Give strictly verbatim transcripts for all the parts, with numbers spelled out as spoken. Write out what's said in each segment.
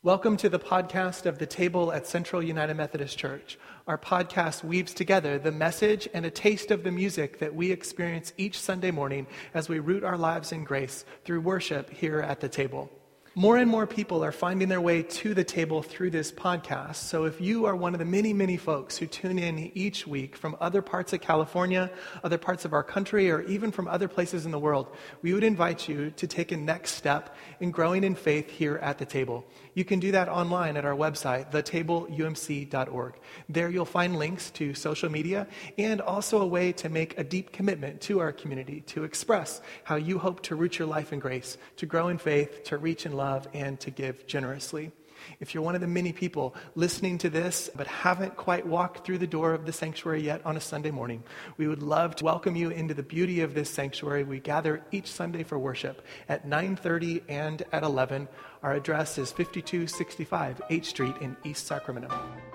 Welcome to the podcast of The Table at Central United Methodist Church. Our podcast weaves together the message and a taste of the music that we experience each Sunday morning as we root our lives in grace through worship here at The Table. More and more people are finding their way to the table through this podcast. So if you are one of the many, many folks who tune in each week from other parts of California, other parts of our country, or even from other places in the world, we would invite you to take a next step in growing in faith here at the table. You can do that online at our website, the table u m c dot org. There you'll find links to social media and also a way to make a deep commitment to our community, to express how you hope to root your life in grace, to grow in faith, to reach in love, and to give generously. If you're one of the many people listening to this but haven't quite walked through the door of the sanctuary yet on a Sunday morning, we would love to welcome you into the beauty of this sanctuary. We gather each Sunday for worship at nine thirty and at eleven. Our address is fifty-two sixty-five H Street in East Sacramento.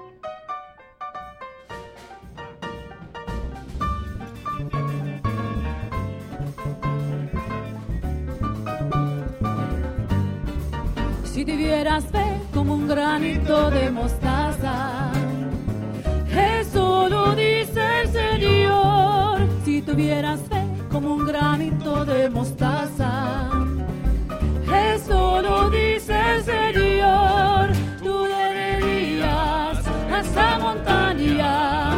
Si tuvieras fe como un granito de mostaza, eso lo dice el Señor. Si tuvieras fe como un granito de mostaza, eso lo dice el Señor. Tú le dirías a esa montaña,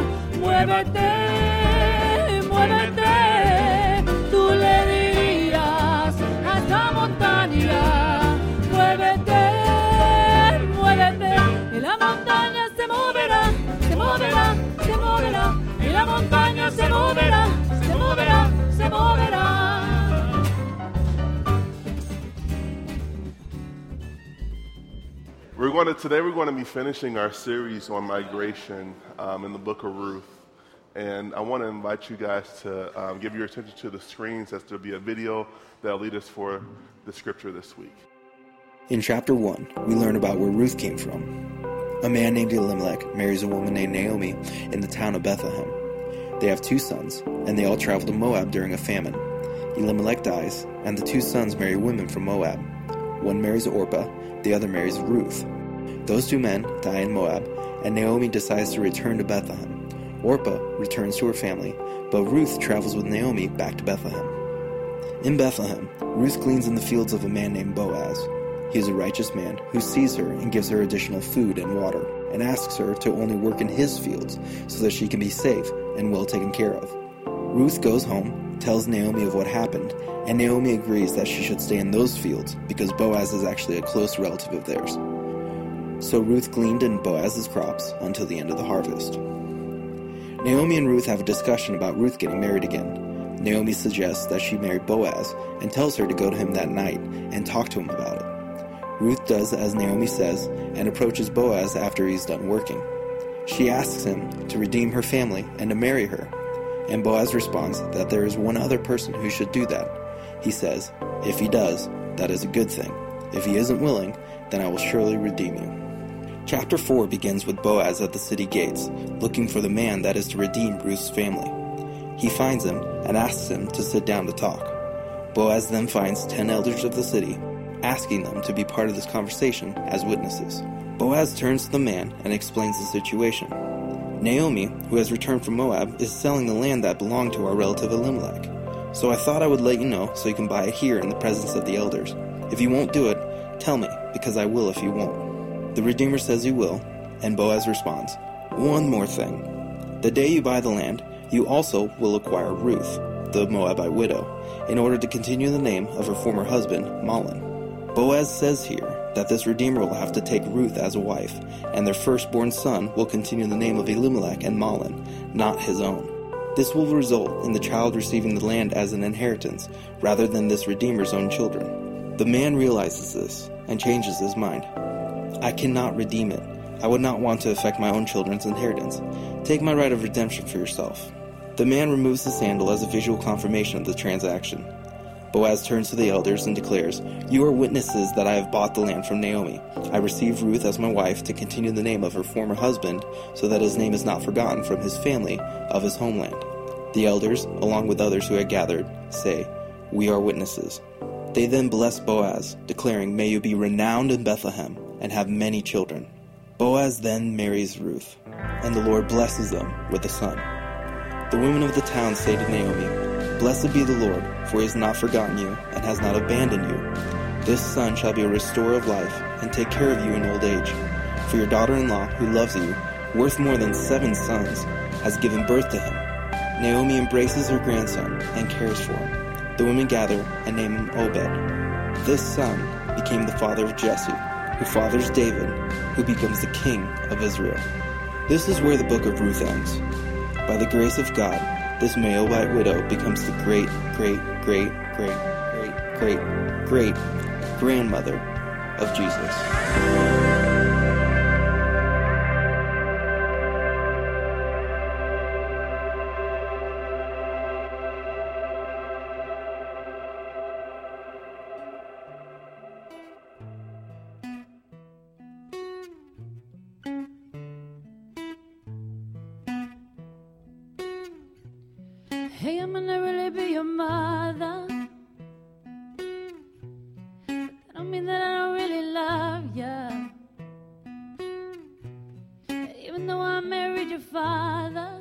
muévete, muévete. Tú le dirías a esa montaña, muévete, muévete, y la montaña se moverá, se moverá, se moverá, y la montaña se moverá, se moverá, se moverá. We're going to today. We're going to be finishing our series on migration um, in the Book of Ruth, and I want to invite you guys to um, give your attention to the screens, as there'll be a video that'll lead us for the scripture this week. In chapter one, we learn about where Ruth came from. A man named Elimelech marries a woman named Naomi in the town of Bethlehem. They have two sons, and they all travel to Moab during a famine. Elimelech dies, and the two sons marry women from Moab. One marries Orpah, the other marries Ruth. Those two men die in Moab, and Naomi decides to return to Bethlehem. Orpah returns to her family, but Ruth travels with Naomi back to Bethlehem. In Bethlehem, Ruth gleans in the fields of a man named Boaz. He is a righteous man who sees her and gives her additional food and water, and asks her to only work in his fields so that she can be safe and well taken care of. Ruth goes home, tells Naomi of what happened, and Naomi agrees that she should stay in those fields because Boaz is actually a close relative of theirs. So Ruth gleaned in Boaz's crops until the end of the harvest. Naomi and Ruth have a discussion about Ruth getting married again. Naomi suggests that she marry Boaz and tells her to go to him that night and talk to him about it. Ruth does as Naomi says and approaches Boaz after he's done working. She asks him to redeem her family and to marry her, and Boaz responds that there is one other person who should do that. He says, if he does, that is a good thing. If he isn't willing, then I will surely redeem you. Chapter four begins with Boaz at the city gates, looking for the man that is to redeem Ruth's family. He finds him and asks him to sit down to talk. Boaz then finds ten elders of the city, asking them to be part of this conversation as witnesses. Boaz turns to the man and explains the situation. Naomi, who has returned from Moab, is selling the land that belonged to our relative Elimelech. So I thought I would let you know so you can buy it here in the presence of the elders. If you won't do it, tell me, because I will if you won't. The Redeemer says he will, and Boaz responds, one more thing. The day you buy the land, you also will acquire Ruth, the Moabite widow, in order to continue the name of her former husband, Mahlon. Boaz says here that this Redeemer will have to take Ruth as a wife, and their firstborn son will continue the name of Elimelech and Mahlon, not his own. This will result in the child receiving the land as an inheritance, rather than this Redeemer's own children. The man realizes this, and changes his mind. I cannot redeem it. I would not want to affect my own children's inheritance. Take my right of redemption for yourself. The man removes the sandal as a visual confirmation of the transaction. Boaz turns to the elders and declares, you are witnesses that I have bought the land from Naomi. I received Ruth as my wife to continue the name of her former husband, so that his name is not forgotten from his family of his homeland. The elders, along with others who had gathered, say, we are witnesses. They then bless Boaz, declaring, may you be renowned in Bethlehem, and have many children. Boaz then marries Ruth, and the Lord blesses them with a son. The women of the town say to Naomi, "Blessed be the Lord, for he has not forgotten you and has not abandoned you. This son shall be a restorer of life and take care of you in old age. For your daughter-in-law, who loves you, worth more than seven sons, has given birth to him." Naomi embraces her grandson and cares for him. The women gather and name him Obed. This son became the father of Jesse, who fathers David, who becomes the king of Israel. This is where the book of Ruth ends. By the grace of God, this Moabite widow becomes the great, great, great, great, great, great, great grandmother of Jesus. Hey, I'm gonna really be your mother. But that don't mean that I don't really love ya. Even though I married your father,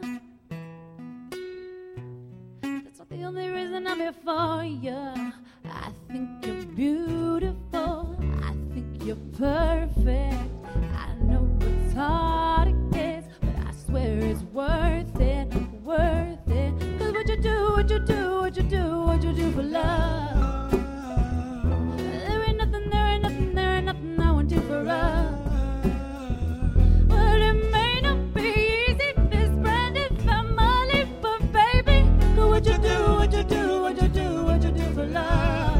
that's not the only reason I'm here for ya. I think you're beautiful. I think you're perfect. I know it's hard it gets, but I swear it's worth it, worth it. What you do, what you do, what you do, what you do for love. There ain't nothing, there ain't nothing, there ain't nothing I won't do for us. But it may not be easy, this branded family, but baby, what you do, what you do, what you do, what you do for love.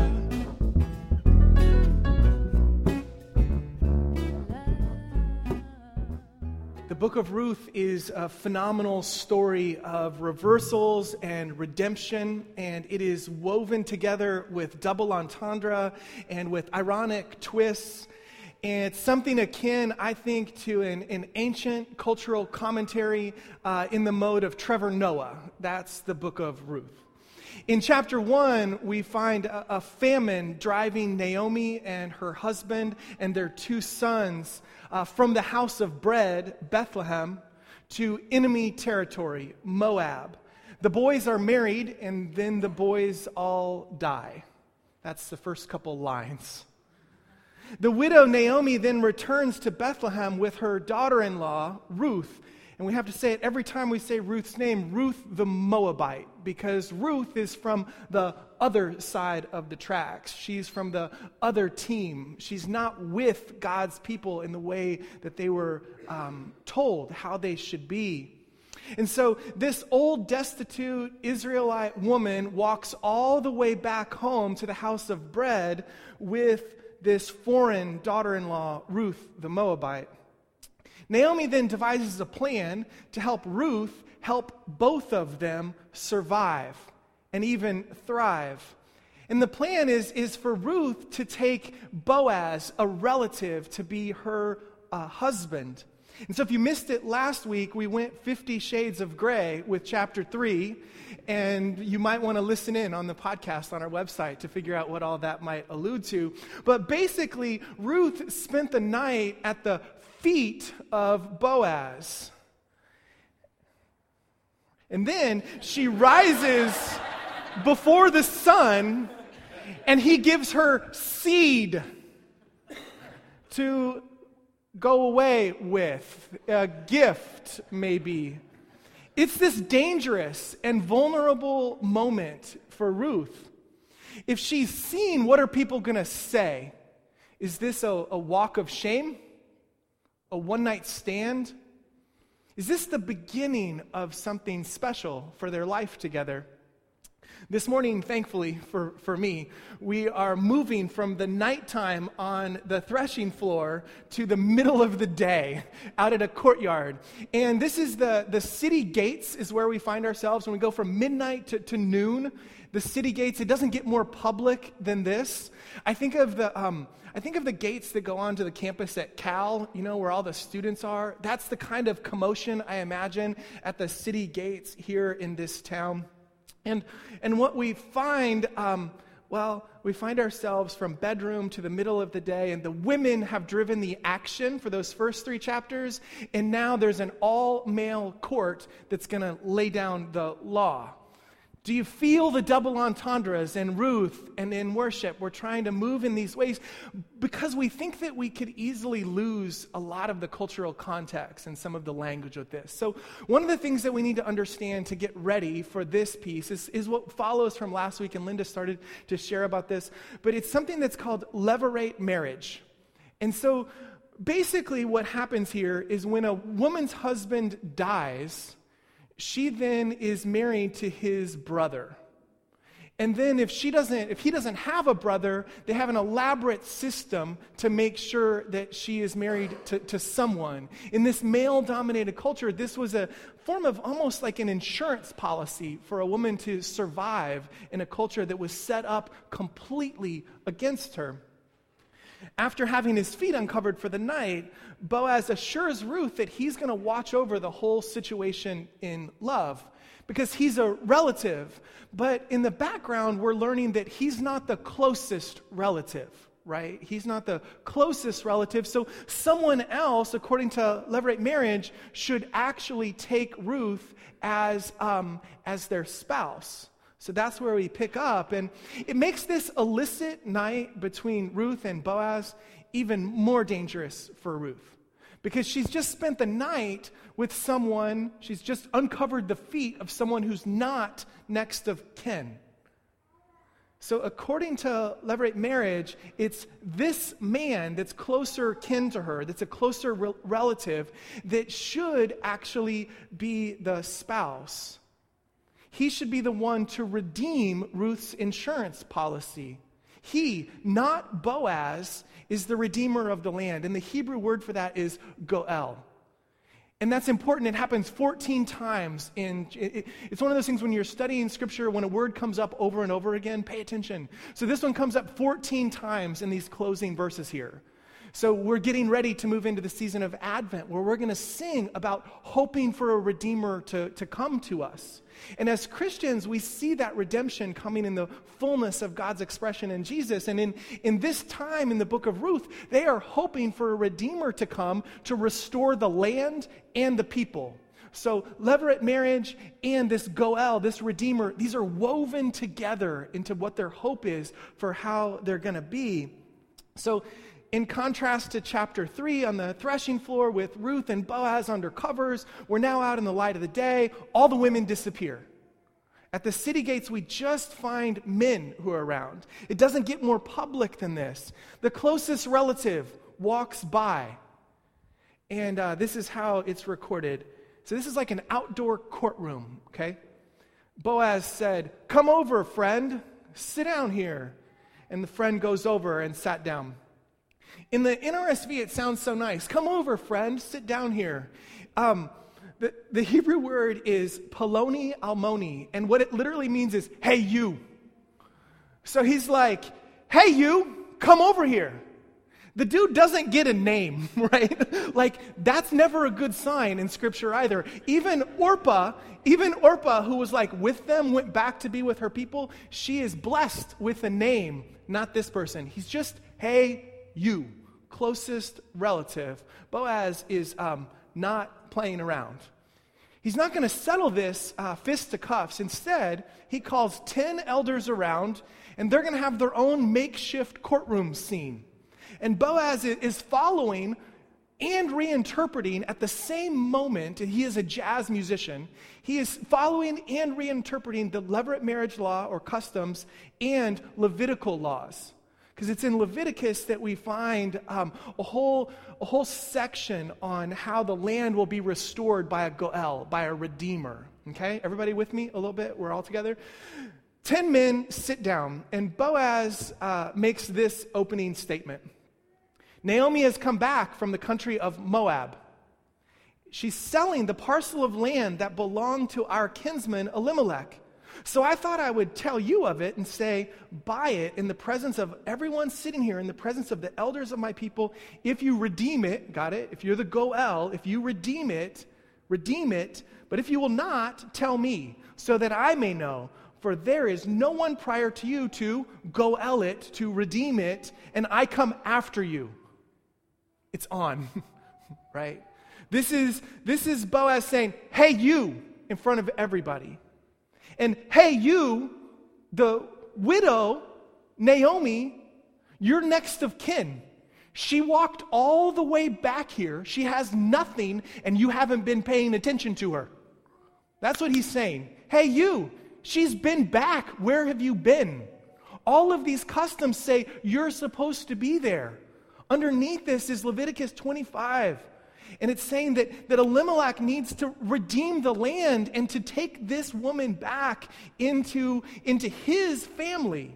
The book of Ruth is a phenomenal story of reversals and redemption, and it is woven together with double entendre and with ironic twists. And it's something akin, I think, to an, an ancient cultural commentary uh, in the mode of Trevor Noah. That's the book of Ruth. In chapter one, we find a, a famine driving Naomi and her husband and their two sons uh, from the house of bread, Bethlehem, to enemy territory, Moab. The boys are married, and then the boys all die. That's the first couple lines. The widow Naomi then returns to Bethlehem with her daughter-in-law, Ruth. And we have to say it every time we say Ruth's name, Ruth the Moabite, because Ruth is from the other side of the tracks. She's from the other team. She's not with God's people in the way that they were um, told how they should be. And so this old, destitute Israelite woman walks all the way back home to the house of bread with this foreign daughter-in-law, Ruth the Moabite. Naomi then devises a plan to help Ruth help both of them survive and even thrive. And the plan is, is for Ruth to take Boaz, a relative, to be her uh, husband. And so if you missed it last week, we went Fifty Shades of Grey with chapter three, and you might want to listen in on the podcast on our website to figure out what all that might allude to. But basically, Ruth spent the night at the feet of Boaz. And then she rises before the sun, and he gives her seed to go away with, a gift maybe. It's this dangerous and vulnerable moment for Ruth. If she's seen, what are people going to say? Is this a, a walk of shame? A one-night stand? Is this the beginning of something special for their life together? This morning, thankfully for, for me, we are moving from the nighttime on the threshing floor to the middle of the day out at a courtyard. And this is the, the city gates is where we find ourselves when we go from midnight to, to noon. The city gates, it doesn't get more public than this. I think of the um, I think of the gates that go onto the campus at Cal, you know, where all the students are. That's the kind of commotion I imagine at the city gates here in this town. And and what we find um, Well, we find ourselves from bedroom to the middle of the day, and the women have driven the action for those first three chapters, and now there's an all-male court that's going to lay down the law. Do you feel the double entendres in Ruth and in worship? We're trying to move in these ways because we think that we could easily lose a lot of the cultural context and some of the language with this. So one of the things that we need to understand to get ready for this piece is, is what follows from last week, and Linda started to share about this, but it's something that's called levirate marriage. And so basically what happens here is when a woman's husband dies, she then is married to his brother. And then if she doesn't, if he doesn't have a brother, they have an elaborate system to make sure that she is married to, to someone. In this male-dominated culture, this was a form of almost like an insurance policy for a woman to survive in a culture that was set up completely against her. After having his feet uncovered for the night, Boaz assures Ruth that he's going to watch over the whole situation in love because he's a relative. But in the background, we're learning that he's not the closest relative, right? He's not the closest relative. So someone else, according to levirate marriage, should actually take Ruth as, um, as their spouse. So that's where we pick up, and it makes this illicit night between Ruth and Boaz even more dangerous for Ruth, because she's just spent the night with someone, she's just uncovered the feet of someone who's not next of kin. So according to levirate marriage, it's this man that's closer kin to her, that's a closer re- relative, that should actually be the spouse. He should be the one to redeem Ruth's insurance policy. He, not Boaz, is the redeemer of the land. And the Hebrew word for that is goel. And that's important. It happens fourteen times. In, it, it's one of those things when you're studying Scripture, when a word comes up over and over again, pay attention. So this one comes up fourteen times in these closing verses here. So we're getting ready to move into the season of Advent, where we're going to sing about hoping for a Redeemer to, to come to us. And as Christians, we see that redemption coming in the fullness of God's expression in Jesus. And in, in this time in the book of Ruth, they are hoping for a Redeemer to come to restore the land and the people. So levirate marriage and this goel, this Redeemer, these are woven together into what their hope is for how they're going to be. So in contrast to chapter three on the threshing floor with Ruth and Boaz under covers, we're now out in the light of the day. All the women disappear. At the city gates, we just find men who are around. It doesn't get more public than this. The closest relative walks by. And uh, this is how it's recorded. So this is like an outdoor courtroom, okay? Boaz said, "Come over, friend. Sit down here." And the friend goes over and sat down. In the N R S V, it sounds so nice. "Come over, friend. Sit down here." Um, the, the Hebrew word is Poloni Almoni, and what it literally means is, "Hey, you." So he's like, "Hey, you, come over here." The dude doesn't get a name, right? Like, that's never a good sign in Scripture either. Even Orpah, even Orpah, who was like with them, went back to be with her people, she is blessed with a name, not this person. He's just, "Hey, you," closest relative. Boaz is um, not playing around. He's not going to settle this uh, fist to cuffs. Instead, he calls ten elders around, and they're going to have their own makeshift courtroom scene. And Boaz is following and reinterpreting at the same moment, and he is a jazz musician, he is following and reinterpreting the levirate marriage law or customs and Levitical laws. Because it's in Leviticus that we find um, a whole a whole section on how the land will be restored by a goel, by a redeemer. Okay, everybody with me a little bit? We're all together? Ten men sit down, and Boaz uh, makes this opening statement. "Naomi has come back from the country of Moab. She's selling the parcel of land that belonged to our kinsman Elimelech. So I thought I would tell you of it and say, buy it in the presence of everyone sitting here, in the presence of the elders of my people. If you redeem it," got it? "If you're the goel, if you redeem it, redeem it. But if you will not, tell me, so that I may know. for there is no one prior to you to goel it, to redeem it, and I come after you. It's on, right? This is, this is Boaz saying, hey, you, in front of everybody. And hey, you, the widow, Naomi, you're next of kin. She walked all the way back here. She has nothing, and you haven't been paying attention to her. That's what he's saying. Hey, you, she's been back. Where have you been? All of these customs say you're supposed to be there. Underneath this is Leviticus twenty-five. And it's saying that, that Elimelech needs to redeem the land and to take this woman back into, into his family.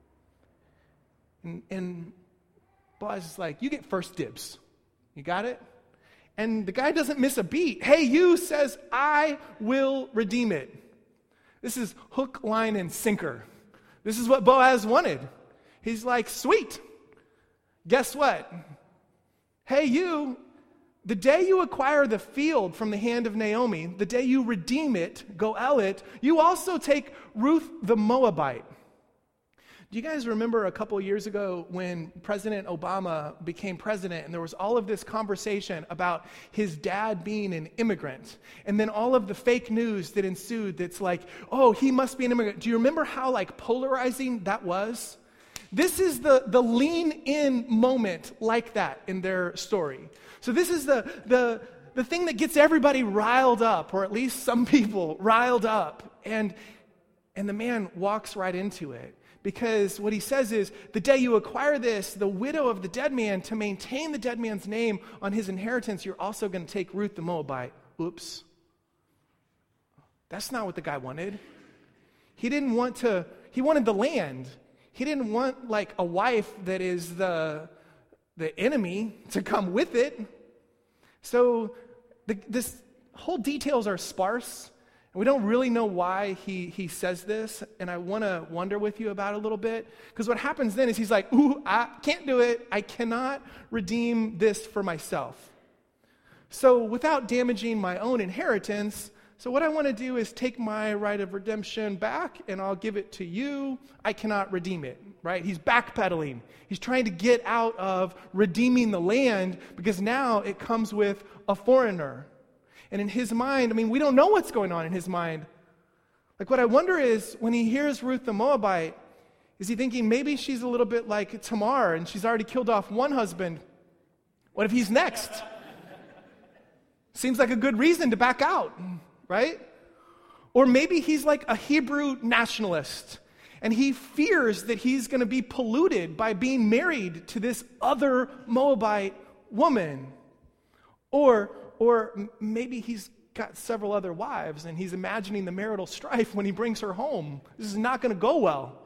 And, and Boaz is like, you get first dibs. You got it? And the guy doesn't miss a beat. Hey, you says, I will redeem it. This is hook, line, and sinker. This is what Boaz wanted. He's like, sweet. Guess what? Hey, you, the day you acquire the field from the hand of Naomi, the day you redeem it, goel it, you also take Ruth the Moabite. Do you guys remember a couple years ago when President Obama became president and there was all of this conversation about his dad being an immigrant, and then all of the fake news that ensued that's like, oh, he must be an immigrant. Do you remember how like polarizing that was? This is the, the lean-in moment like that in their story. So this is the, the, the thing that gets everybody riled up, or at least some people riled up. And, and the man walks right into it. Because what he says is, the day you acquire this, the widow of the dead man, to maintain the dead man's name on his inheritance, you're also going to take Ruth the Moabite. Oops. That's not what the guy wanted. He didn't want to, he wanted the land. He didn't want like a wife that is the, the enemy to come with it. So the, this whole details are sparse. And we don't really know why he, he says this. And I want to wonder with you about it a little bit. Because what happens then is he's like, ooh, I can't do it. I cannot redeem this for myself. So without damaging my own inheritance, so what I want to do is take my right of redemption back and I'll give it to you. I cannot redeem it, right? He's backpedaling. He's trying to get out of redeeming the land because now it comes with a foreigner. And in his mind, I mean, we don't know what's going on in his mind. Like what I wonder is when he hears Ruth the Moabite, is he thinking maybe she's a little bit like Tamar and she's already killed off one husband? What if he's next? Seems like a good reason to back out. Right? Or maybe he's like a Hebrew nationalist and he fears that he's going to be polluted by being married to this other Moabite woman. Or, or maybe he's got several other wives and he's imagining the marital strife when he brings her home. This is not going to go well.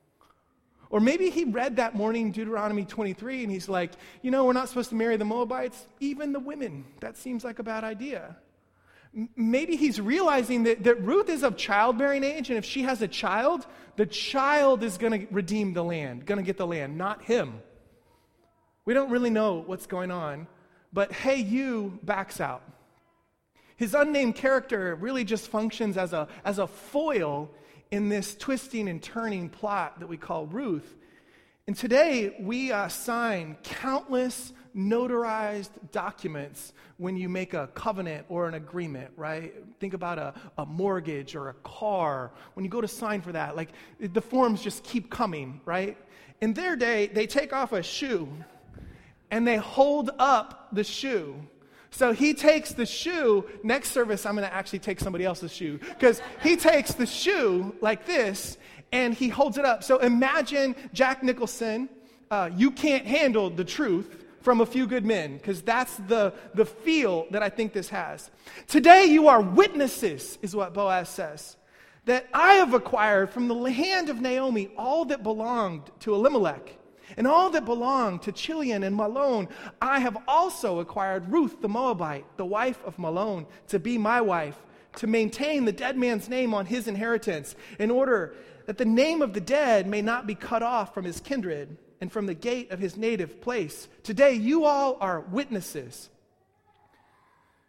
Or maybe he read that morning Deuteronomy twenty-three and he's like, you know, we're not supposed to marry the Moabites, even the women. That seems like a bad idea. Maybe he's realizing that, that Ruth is of childbearing age, and if she has a child, the child is going to redeem the land, going to get the land, not him. We don't really know what's going on, but hey, you backs out. His unnamed character really just functions as a, as a foil in this twisting and turning plot that we call Ruth. And today, we uh, sign countless notarized documents when you make a covenant or an agreement, right? Think about a, a mortgage or a car. When you go to sign for that, like the forms just keep coming, right? In their day, they take off a shoe and they hold up the shoe. So he takes the shoe. Next service, I'm going to actually take somebody else's shoe because he takes the shoe like this and he holds it up. So imagine Jack Nicholson, uh, you can't handle the truth from A Few Good Men, because that's the, the feel that I think this has. Today you are witnesses, is what Boaz says, that I have acquired from the hand of Naomi all that belonged to Elimelech, and all that belonged to Chilion and Mahlon. I have also acquired Ruth the Moabite, the wife of Mahlon, to be my wife, to maintain the dead man's name on his inheritance, in order that the name of the dead may not be cut off from his kindred and from the gate of his native place. Today, you all are witnesses.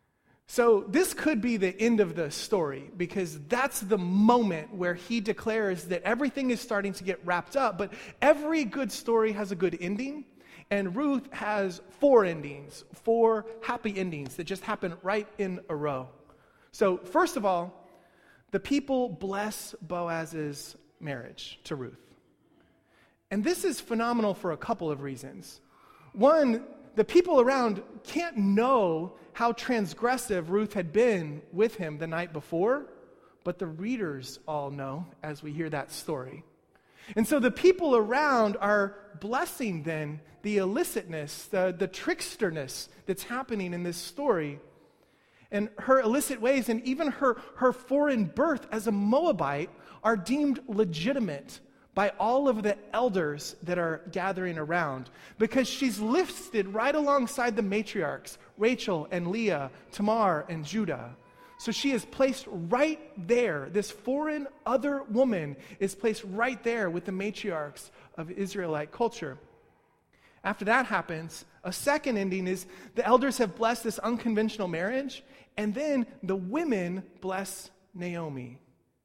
So this could be the end of the story, because that's the moment where he declares that everything is starting to get wrapped up. But every good story has a good ending, and Ruth has four endings, four happy endings that just happen right in a row. So first of all, the people bless Boaz's marriage to Ruth. And this is phenomenal for a couple of reasons. One, the people around can't know how transgressive Ruth had been with him the night before, but the readers all know as we hear that story. And so the people around are blessing then the illicitness, the, the tricksterness that's happening in this story. And her illicit ways and even her, her foreign birth as a Moabite are deemed legitimate by all of the elders that are gathering around, because she's listed right alongside the matriarchs, Rachel and Leah, Tamar and Judah. So she is placed right there. This foreign other woman is placed right there with the matriarchs of Israelite culture. After that happens, a second ending is the elders have blessed this unconventional marriage, and then the women bless Naomi.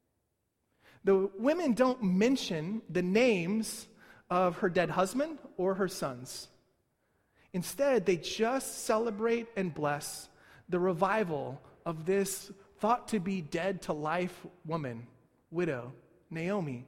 The women don't mention the names of her dead husband or her sons. Instead, they just celebrate and bless the revival of this thought to be dead to life woman, widow, Naomi.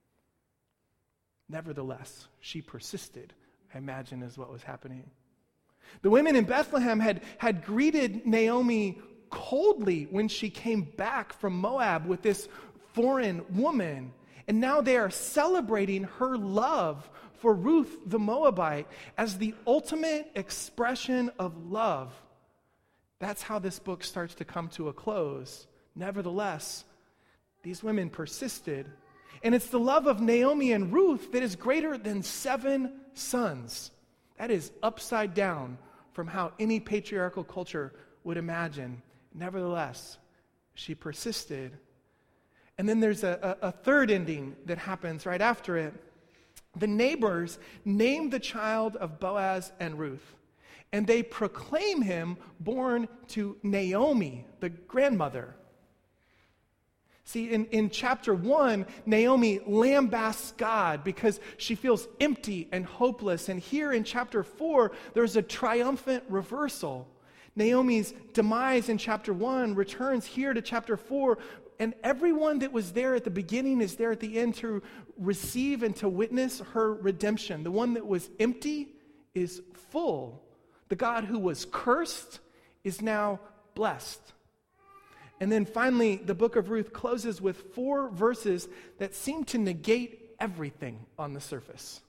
Nevertheless, she persisted, I imagine is what was happening. The women in Bethlehem had, had greeted Naomi coldly when she came back from Moab with this foreign woman, and now they are celebrating her love for Ruth the Moabite as the ultimate expression of love. That's how this book starts to come to a close. Nevertheless, these women persisted, and it's the love of Naomi and Ruth that is greater than seven sons. That is upside down from how any patriarchal culture would imagine. Nevertheless, she persisted. And then there's a, a, a third ending that happens right after it. The neighbors name the child of Boaz and Ruth, and they proclaim him born to Naomi, the grandmother. See, in, in chapter one, Naomi lambasts God because she feels empty and hopeless. And here in chapter four, there's a triumphant reversal. Naomi's demise in chapter one returns here to chapter four, and everyone that was there at the beginning is there at the end to receive and to witness her redemption. The one that was empty is full. The God who was cursed is now blessed. And then finally, the book of Ruth closes with four verses that seem to negate everything on the surface.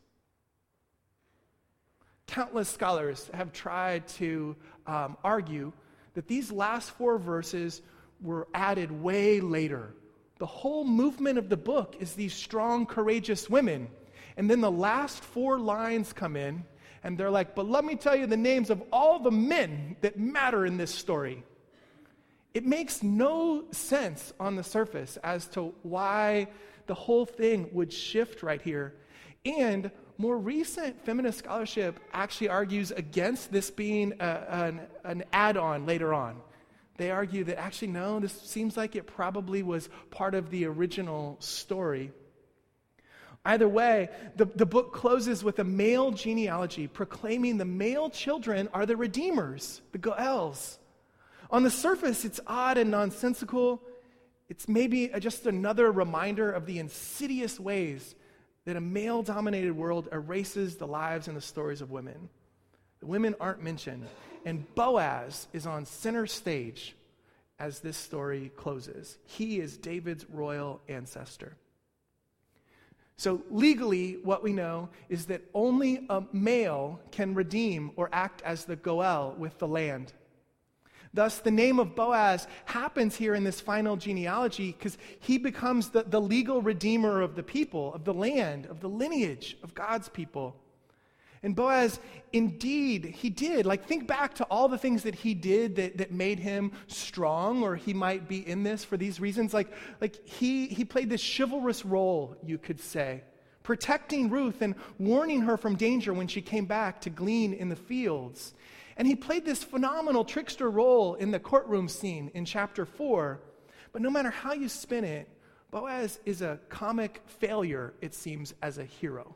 Countless scholars have tried to um, argue that these last four verses were added way later. The whole movement of the book is these strong, courageous women. And then the last four lines come in, and they're like, but let me tell you the names of all the men that matter in this story. It makes no sense on the surface as to why the whole thing would shift right here. And more recent feminist scholarship actually argues against this being a, an, an add-on later on. They argue that actually, no, this seems like it probably was part of the original story. Either way, the, the book closes with a male genealogy proclaiming the male children are the redeemers, the Goels. On the surface, it's odd and nonsensical. It's maybe just another reminder of the insidious ways that a male-dominated world erases the lives and the stories of women. The women aren't mentioned. And Boaz is on center stage as this story closes. He is David's royal ancestor. So legally, what we know is that only a male can redeem or act as the Goel with the land. Thus, the name of Boaz happens here in this final genealogy because he becomes the, the legal redeemer of the people, of the land, of the lineage of God's people. And Boaz, indeed, he did. Like, think back to all the things that he did that, that made him strong, or he might be in this for these reasons. Like, like he, he played this chivalrous role, you could say, protecting Ruth and warning her from danger when she came back to glean in the fields. And he played this phenomenal trickster role in the courtroom scene in chapter four. But no matter how you spin it, Boaz is a comic failure, it seems, as a hero.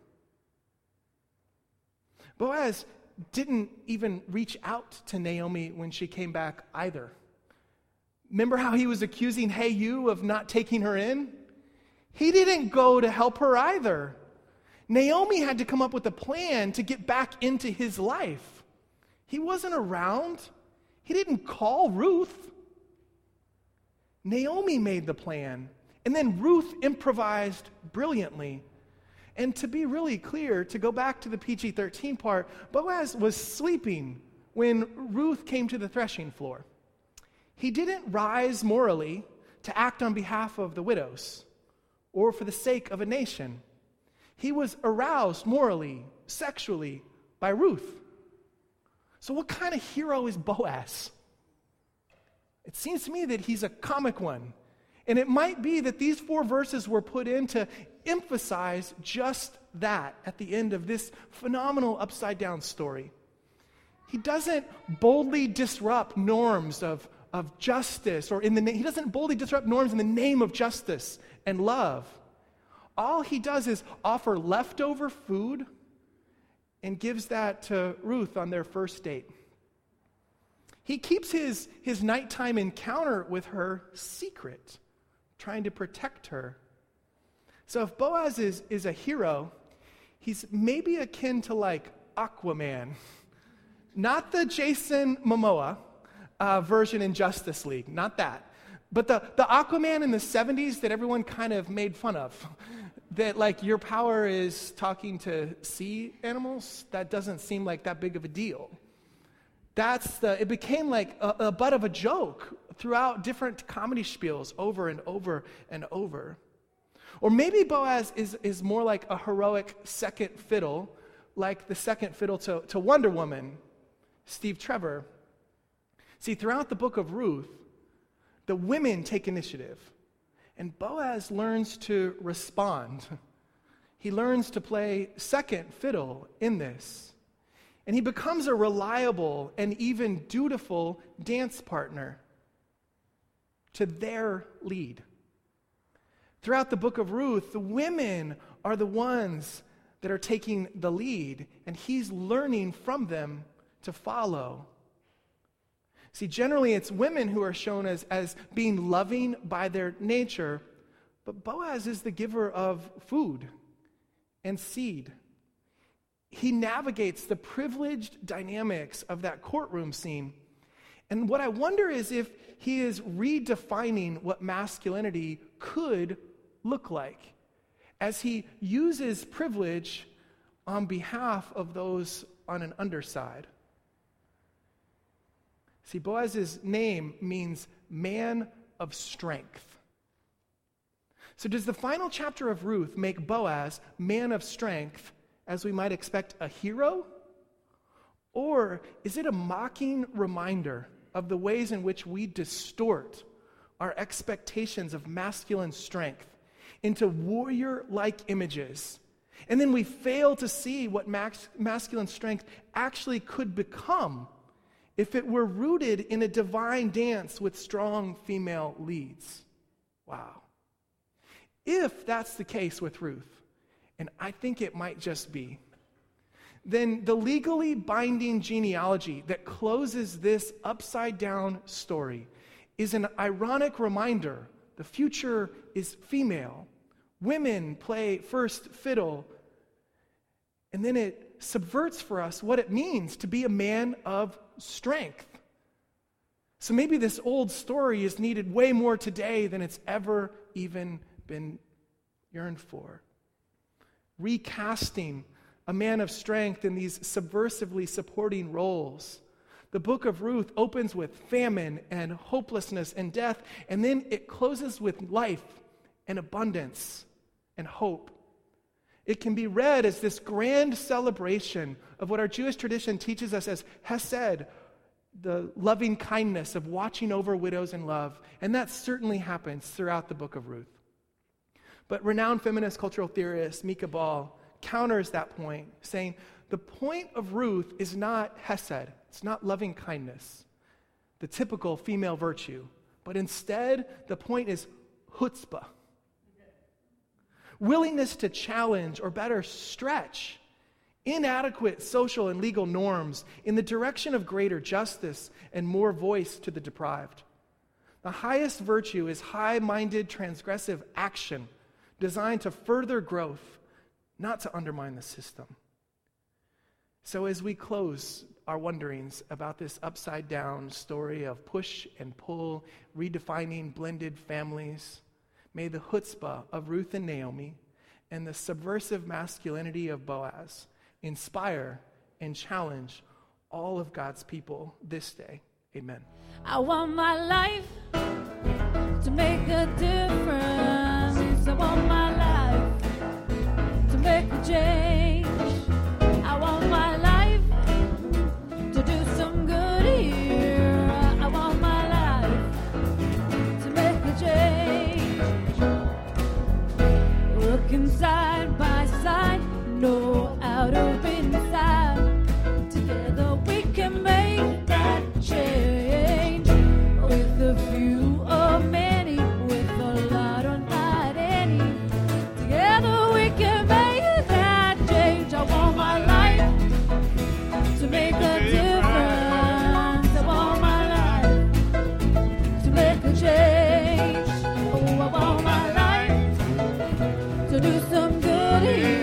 Boaz didn't even reach out to Naomi when she came back either. Remember how he was accusing Hey You of not taking her in? He didn't go to help her either. Naomi had to come up with a plan to get back into his life. He wasn't around. He didn't call Ruth. Naomi made the plan, and then Ruth improvised brilliantly. And to be really clear, to go back to the P G thirteen part, Boaz was sleeping when Ruth came to the threshing floor. He didn't rise morally to act on behalf of the widows or for the sake of a nation. He was aroused morally, sexually by Ruth. So what kind of hero is Boaz? It seems to me that he's a comic one. And it might be that these four verses were put in to emphasize just that at the end of this phenomenal upside-down story. He doesn't boldly disrupt norms of, of justice, or in the na- he doesn't boldly disrupt norms in the name of justice and love. All he does is offer leftover food and gives that to Ruth on their first date. He keeps his, his nighttime encounter with her secret, trying to protect her. So if Boaz is, is a hero, he's maybe akin to like Aquaman. Not the Jason Momoa uh, version in Justice League, not that. But the, the Aquaman in the seventies that everyone kind of made fun of. That like your power is talking to sea animals, that doesn't seem like that big of a deal. That's the, it became like a, a butt of a joke throughout different comedy spiels over and over and over. Or maybe Boaz is, is more like a heroic second fiddle, like the second fiddle to, to Wonder Woman, Steve Trevor. See, throughout the book of Ruth, the women take initiative, and Boaz learns to respond. He learns to play second fiddle in this. And he becomes a reliable and even dutiful dance partner to their lead. Throughout the book of Ruth, the women are the ones that are taking the lead, and he's learning from them to follow. See, generally it's women who are shown as, as being loving by their nature, but Boaz is the giver of food and seed. He navigates the privileged dynamics of that courtroom scene. And what I wonder is if he is redefining what masculinity could look like as he uses privilege on behalf of those on an underside. See, Boaz's name means man of strength. So does the final chapter of Ruth make Boaz man of strength as we might expect a hero? Or is it a mocking reminder of the ways in which we distort our expectations of masculine strength into warrior-like images, and then we fail to see what max- masculine strength actually could become if it were rooted in a divine dance with strong female leads? Wow. If that's the case with Ruth, and I think it might just be, then the legally binding genealogy that closes this upside-down story is an ironic reminder the future is female. Women play first fiddle, and then it subverts for us what it means to be a man of strength. So maybe this old story is needed way more today than it's ever even been yearned for. Recasting a man of strength in these subversively supporting roles. The book of Ruth opens with famine and hopelessness and death, and then it closes with life and abundance and hope. It can be read as this grand celebration of what our Jewish tradition teaches us as Hesed, the loving kindness of watching over widows in love, and that certainly happens throughout the book of Ruth. But renowned feminist cultural theorist Mika Ball counters that point, saying the point of Ruth is not Hesed, It's not loving kindness, the typical female virtue, but instead the point is chutzpah. Willingness to challenge, or better, stretch inadequate social and legal norms in the direction of greater justice and more voice to the deprived. The highest virtue is high-minded, transgressive action designed to further growth, not to undermine the system. So as we close our wonderings about this upside-down story of push and pull, redefining blended families, may the chutzpah of Ruth and Naomi and the subversive masculinity of Boaz inspire and challenge all of God's people this day. Amen. I want my life to make a difference. I want my life to make a change. I want my life to do some good here. I want my life to make a change. Working side by side, no out of inside. Together we can make that change. With a few or many, with a lot or not any. Together we can make that change. I want my life to make a difference. I want my life to make a change. Oh, I want my life to do some good here.